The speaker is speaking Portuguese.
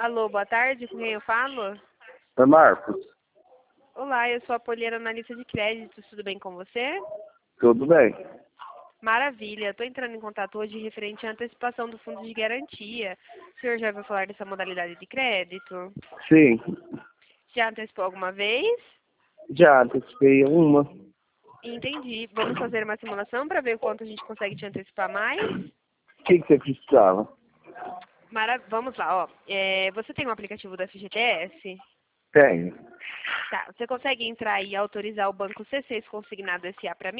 Alô, boa tarde, com quem eu falo? Oi, Marcos. Olá, eu sou a Poliana, analista de créditos, tudo bem com você? Tudo bem? Maravilha, estou entrando em contato hoje referente à antecipação do fundo de garantia. O senhor já ouviu falar dessa modalidade de crédito? Sim, Já antecipou alguma vez? já antecipei uma. Entendi. Vamos fazer uma simulação para ver quanto a gente consegue te antecipar mais? O que você precisava? Vamos lá, ó. Você tem um aplicativo do FGTS? Tenho. Tá, você consegue entrar e autorizar o Banco C6 Consignado SA para mim?